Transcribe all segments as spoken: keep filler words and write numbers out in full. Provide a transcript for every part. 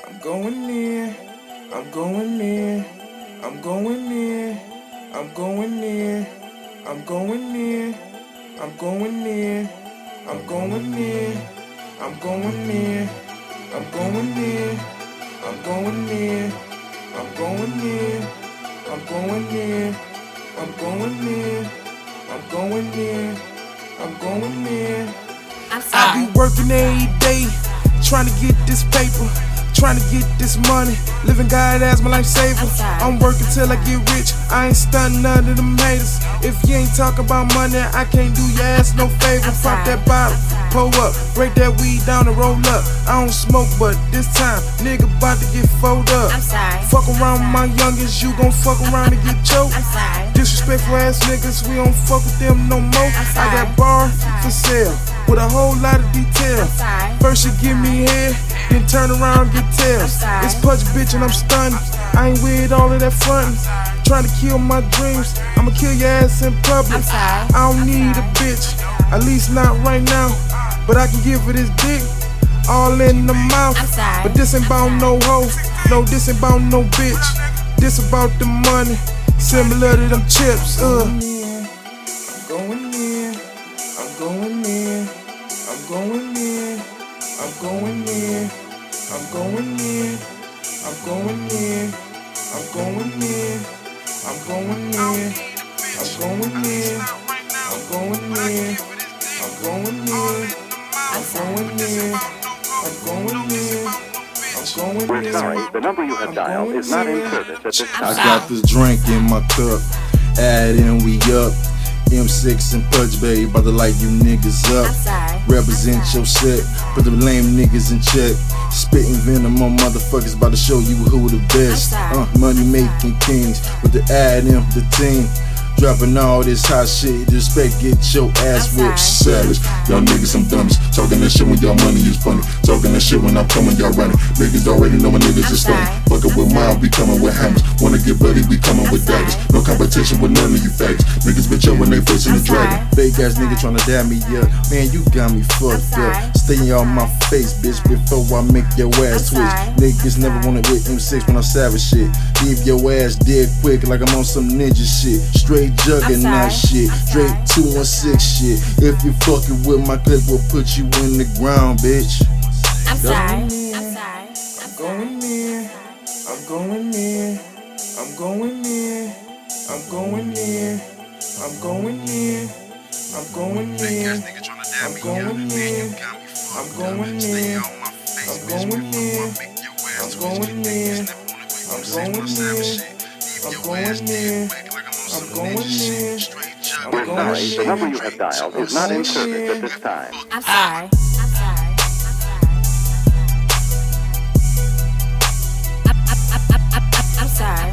I'm going in, I'm going in, I'm going in, I'm going in, I'm going in, I'm going in, I'm going in, I'm going in, I'm going in, I'm going in, I'm going in, I'm going in, I'm going in, I'm going in, I'm going in. I be working every day, trying to get this paper, trying to get this money, living God as my lifesaver. I'm working till I get rich, I ain't stunting none of them haters. If you ain't talking about money, I can't do your ass no favor. Pop that bottle, pull up, break that weed down and roll up. I don't smoke, but this time, nigga bout to get folded up. I'm sorry. Fuck around with my youngest, you gon' fuck around and get choked. I'm sorry. Disrespectful ass niggas, we don't fuck with them no more. I got bar for sale, with a whole lot of detail. First you give me head, then turn around and get tails. It's Pudge bitch and I'm stunned. I ain't with all of that frontin'. Trying to kill my dreams, I'ma kill your ass in public. I don't need a bitch, at least not right now. But I can give her this dick, all in the mouth. But this ain't about no hoe, no this ain't about no bitch. This about the money, similar to them chips. Uh. I'm going in, I'm going in, I'm going in, I'm going in, I'm going in, I'm going in, I'm going in, I'm going in, I'm going in, I'm going in, I'm going in, I'm going in, I'm going in, I'm going in. We're sorry, the number you have dialed is not in service at this time. I got this drink in my cup, add in, we up. M six and Pudge Bay, about to light you niggas up. Represent your set, put the lame niggas in check. Spitting venom on motherfuckers, about to show you who the best. Uh, money making kings, with the add in the team. Dropping all this hot shit, respect, get your ass whipped. Savage, y'all niggas some dummies. Talking that shit when y'all money is funny. Talking that shit when I'm coming, y'all running. Niggas already know my niggas is stunning. Fuckin' with mine, we coming with hammers. Wanna get buddy, we coming with daggers. No competition with none of you faggots. Niggas bitch up when they facing the dragon. Fake ass nigga tryna dab me up. Man, you got me fucked up. Stay on my face, bitch, before I make your ass twitch. Niggas never wanna with M six when I'm savage shit. Leave your ass dead quick like I'm on some ninja shit. Straight juggernaut shit, straight two one six shit. If you fucking with my clip, we'll put you in the ground, bitch. I'm sorry. I'm sorry. I'm going in. I'm going in. I'm going in. I'm going in. I'm going in. I'm going in. I'm going in. I'm going in. I'm going in. I'm going in. I'm going in. I'm going in. I'm going in. We're sorry, the number you have dialed is not in service at this time. I'm sorry. I'm sorry.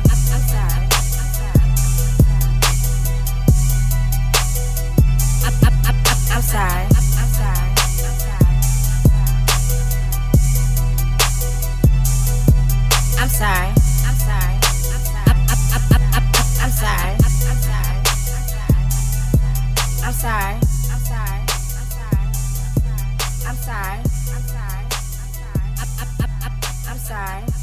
I'm sorry. I'm sorry. I'm sorry. I'm sorry. I'm sorry. I'm sorry. I'm sorry. I'm sorry. I'm sorry. I'm sorry. I'm sorry.